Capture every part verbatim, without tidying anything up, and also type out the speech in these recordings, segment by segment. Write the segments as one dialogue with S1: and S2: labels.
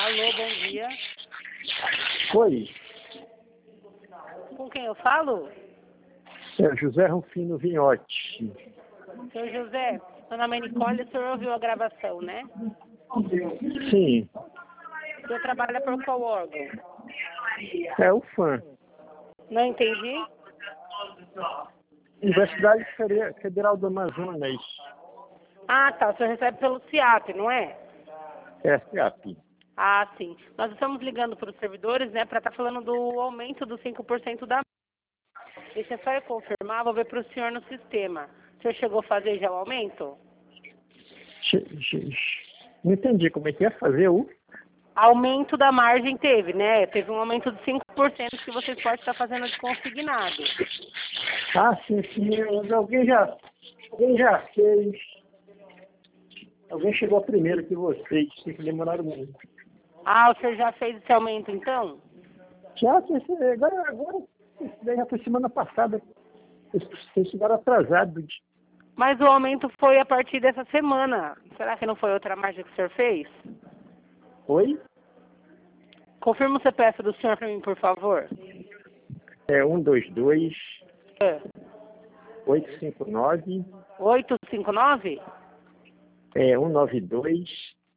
S1: Alô, bom dia.
S2: Oi,
S1: Com quem eu falo?
S2: é José Rufino Vinhote.
S1: Senhor José, meu nome é Nicole, o senhor ouviu a gravação, né?
S2: Sim,
S1: O senhor trabalha por qual órgão?
S2: é o fã.
S1: Não entendi?
S2: Universidade Fere- Federal do Amazonas,
S1: Ah, tá, o senhor recebe pelo CIAP, não é?
S2: S A P.
S1: Ah, sim. Nós estamos ligando para os servidores, né, para estar falando do aumento dos cinco por cento da... Deixa eu só eu confirmar, vou ver para o senhor no sistema. O senhor chegou a fazer já o aumento?
S2: Che- che- Não entendi como é que é fazer o...
S1: Aumento da margem teve, né? Teve um aumento de cinco por cento que vocês podem estar fazendo de consignado.
S2: Ah, sim, sim, mas alguém já, alguém já fez. Alguém chegou primeiro que vocês, que demoraram muito.
S1: Ah, o senhor já fez esse aumento, então?
S2: Já, esse- agora, agora, isso daí já foi semana passada. Vocês chegaram atrasados.
S1: Mas o aumento foi a partir dessa semana. Será que não foi outra margem que o senhor fez?
S2: Oi?
S1: Confirma o C P F do senhor para mim, por favor.
S2: É um dois dois,
S1: É.
S2: oito cinco nove,
S1: oito cinco nove?
S2: é um nove dois,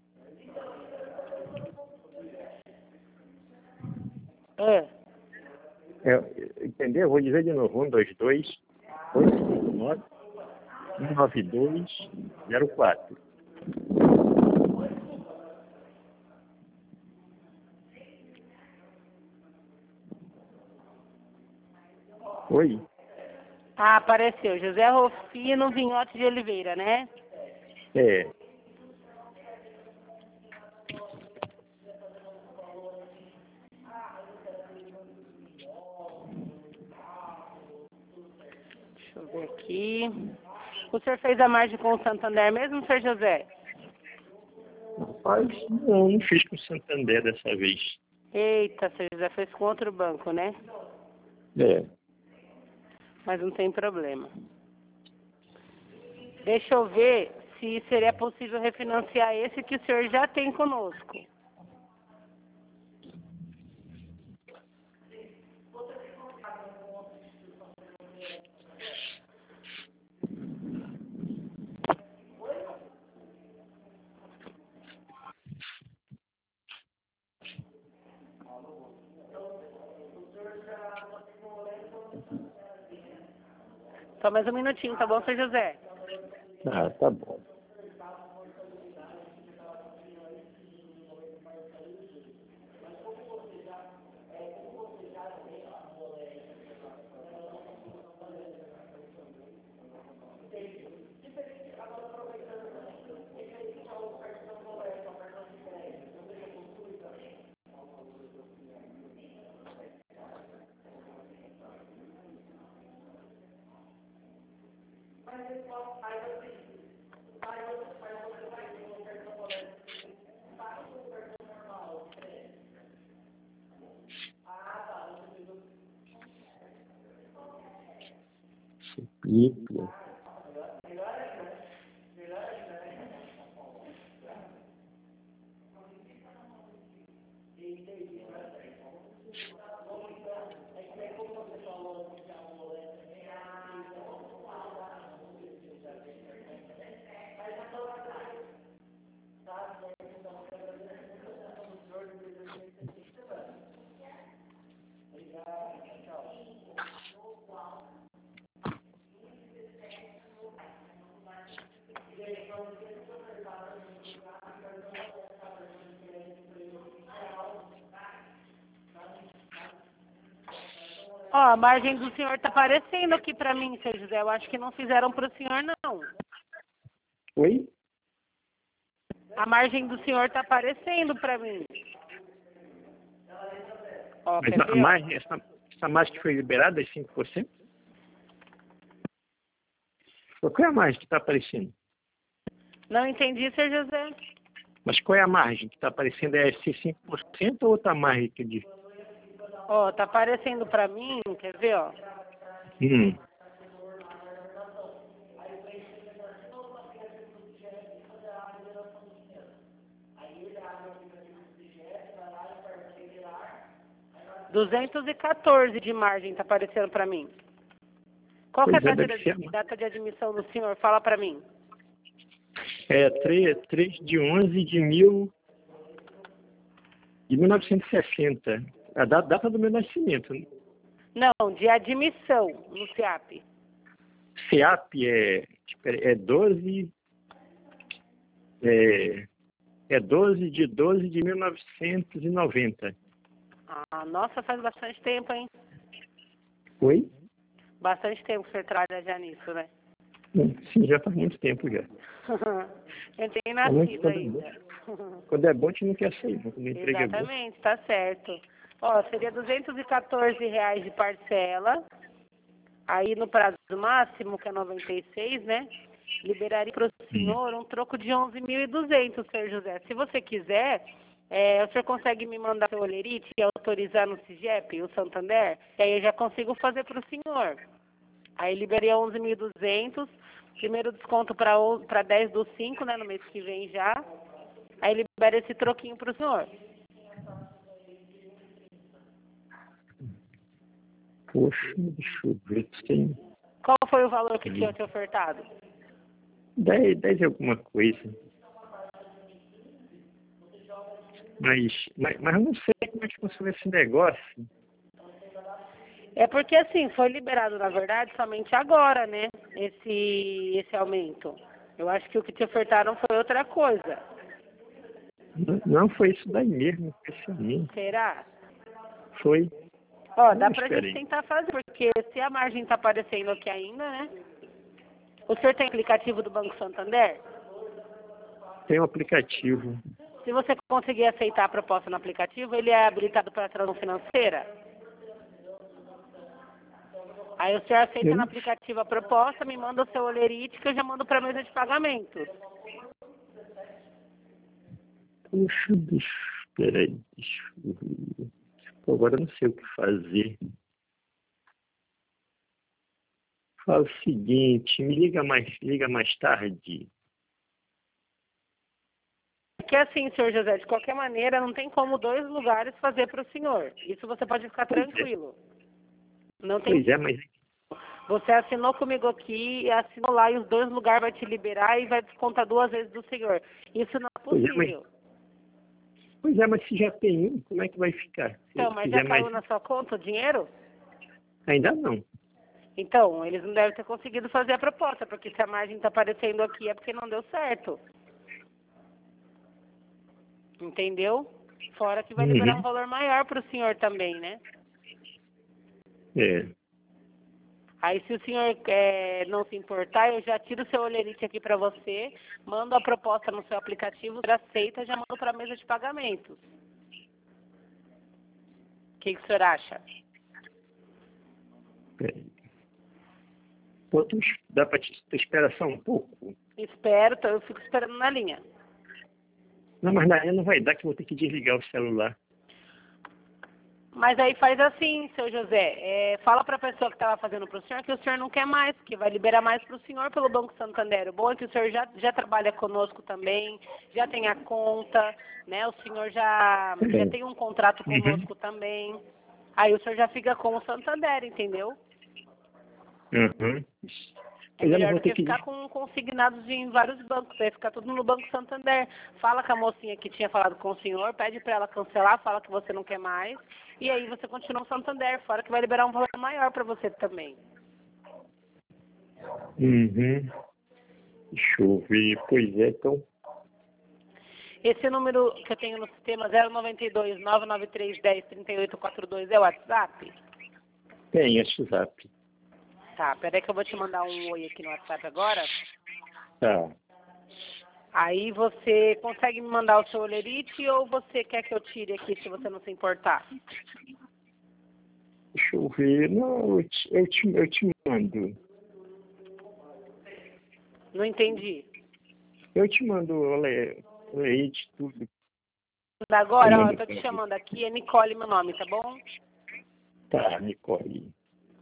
S1: É.
S2: é, entendeu? Vou dizer de novo, um dois dois, oito cinco nove, um nove dois, zero quatro. Oi?
S1: Ah, apareceu. José Rufino Vinhote de Oliveira, né?
S2: É,
S1: Deixa eu ver aqui. O senhor fez a margem com o Santander mesmo, senhor José?
S2: rapaz, não, não fiz com o Santander dessa vez.
S1: Eita, senhor José fez com outro banco, né?
S2: É,
S1: Mas não tem problema. Deixa eu ver se seria possível refinanciar esse que o senhor já tem conosco. Só mais um minutinho, tá bom, senhor José?
S2: ah, tá bom. Suplício.
S1: Ó, a margem do senhor tá aparecendo aqui pra mim, senhor José. Eu acho que não fizeram pro senhor, não.
S2: Oi?
S1: A margem do senhor tá aparecendo pra mim. Ó,
S2: Mas
S1: quer
S2: a
S1: ver?
S2: margem, essa, essa margem que foi liberada é cinco por cento? Qual é a margem que está aparecendo?
S1: Não entendi, senhor José.
S2: Mas qual é a margem que está aparecendo? É esse cinco por cento ou outra margem que diz?
S1: Ó, tá aparecendo pra mim, quer ver, ó.
S2: Hum.
S1: duzentos e quatorze de margem está aparecendo para mim. Qual que é a
S2: Pois é,
S1: data
S2: deve
S1: de,
S2: ser.
S1: data de admissão do senhor? Fala para mim.
S2: É três de onze de mil, de mil novecentos e sessenta. A da- data do meu nascimento.
S1: Não, de admissão no SEAP.
S2: SEAP é, espera, é doze. É, é doze de doze de mil novecentos e noventa.
S1: Ah, nossa, faz bastante tempo, hein?
S2: Oi?
S1: Bastante tempo que você trabalha já nisso, né?
S2: Sim, já faz muito tempo já.
S1: Eu tenho
S2: É muito
S1: nascido
S2: quando é
S1: ainda.
S2: bom. Quando é bom, a gente não quer sair, quando o emprego é bom.
S1: Exatamente, tá certo. Ó, seria duzentos e quatorze reais de parcela. Aí no prazo máximo, que é noventa e seis, né? Liberaria para o senhor um troco de onze mil e duzentos, senhor José. Se você quiser, é, o senhor consegue me mandar seu olerite e autorizar no SIGEP, o Santander? E aí eu já consigo fazer para o senhor. Aí liberaria onze mil e duzentos, primeiro desconto para dez do cinco, né, no mês que vem já. Aí libera esse troquinho para o senhor.
S2: Poxa, deixa eu ver se tem
S1: Qual foi o valor que tinha te ofertado?
S2: dez, dez e alguma coisa. Mas, mas, mas eu não sei como é que funciona esse negócio.
S1: É porque assim, foi liberado, na verdade, somente agora, né? Esse, esse aumento. Eu acho que o que te ofertaram foi outra coisa.
S2: Não, não foi isso daí mesmo, foi esse aumento.
S1: Será?
S2: Foi.
S1: Ó, dá
S2: Não,
S1: pra
S2: espera
S1: gente
S2: aí.
S1: tentar fazer, porque se a margem tá aparecendo aqui ainda, né? O senhor tem aplicativo do Banco Santander?
S2: Tem um aplicativo.
S1: Se você conseguir aceitar a proposta no aplicativo, ele é habilitado para transação financeira? Aí o senhor aceita
S2: Eu
S1: no
S2: não
S1: aplicativo a proposta, me manda o seu olerite que eu já mando para a mesa de pagamentos.
S2: Puxa, bicho, peraí, deixa eu ver. Pô, agora eu não sei o que fazer. Fala o seguinte, me liga mais, liga mais tarde.
S1: Porque assim, senhor José, de qualquer maneira, não tem como dois lugares fazer para o senhor. Isso você pode ficar
S2: Pois é,
S1: tranquilo. Não tem.
S2: pois é, mas
S1: Você assinou comigo aqui e assinou lá e os dois lugares vai te liberar e vai descontar duas vezes do senhor. Isso não é
S2: pois é, mas
S1: possível.
S2: pois é, mas se já tem um, como é que vai ficar? Se
S1: Então,
S2: eu
S1: mas já
S2: quiser mais,
S1: caiu na sua conta o dinheiro?
S2: ainda não.
S1: Então, eles não devem ter conseguido fazer a proposta, porque se a margem está aparecendo aqui é porque não deu certo. Entendeu? Fora que vai liberar um
S2: Uhum.
S1: valor maior para o senhor também, né?
S2: É.
S1: Aí, se o senhor é, não se importar, eu já tiro o seu olerite aqui para você, mando a proposta no seu aplicativo, você aceita, já mando para a mesa de pagamentos. O que, que o senhor acha?
S2: Peraí. Pô, tu, dá para te tu esperar só um pouco?
S1: Espero, então eu fico esperando na linha.
S2: Não, mas na não vai dar que eu vou ter que desligar o celular.
S1: Mas aí faz assim, seu José, é, fala para a pessoa que estava fazendo para o senhor que o senhor não quer mais, que vai liberar mais para o senhor pelo Banco Santander. O bom é que o senhor já, já trabalha conosco também, já tem a conta, né? O senhor já, já tem um contrato
S2: Uhum.
S1: conosco também. Aí o senhor já fica com o Santander, entendeu?
S2: Uhum.
S1: É
S2: Pois eu não
S1: melhor
S2: vou
S1: do
S2: ter
S1: que
S2: que.
S1: ficar com consignados em vários bancos, vai ficar tudo no Banco Santander. Fala com a mocinha que tinha falado com o senhor, pede para ela cancelar, fala que você não quer mais, e aí você continua no Santander, fora que vai liberar um valor maior para você também.
S2: Uhum. Deixa eu ver. Pois é, então.
S1: Esse número que eu tenho no sistema zero nove dois, nove nove três, um zero, três oito quatro dois é o WhatsApp?
S2: Tem, é WhatsApp.
S1: Tá, peraí que eu vou te mandar um oi aqui no WhatsApp agora.
S2: Tá.
S1: Aí você consegue me mandar o seu olerite ou você quer que eu tire aqui se você não se importar?
S2: Deixa eu ver. Não, eu te, eu te, eu te mando.
S1: Não entendi.
S2: Eu te mando o le- o leite, tudo. Eu
S1: Agora, ó, eu
S2: mando
S1: tô
S2: pra
S1: te
S2: você.
S1: chamando aqui, é Nicole meu nome, tá bom?
S2: Tá, Nicole.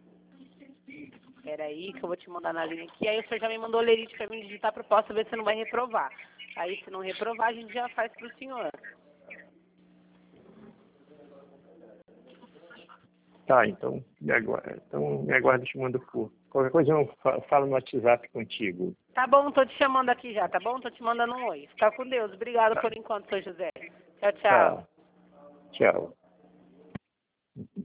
S1: Peraí, que eu vou te mandar na linha aqui. Aí o senhor já me mandou o lerite pra mim digitar a proposta, ver se não vai reprovar. Aí, se não reprovar, a gente já faz pro senhor.
S2: Tá, então me aguarda, então, me aguarda te mando por. Qualquer coisa eu fa- falo no WhatsApp contigo.
S1: Tá bom, tô te chamando aqui já, tá bom? Tô te mandando um oi. Fica com Deus. Obrigada
S2: Tá.
S1: por enquanto, seu José. Tchau, tchau.
S2: Tá. Tchau.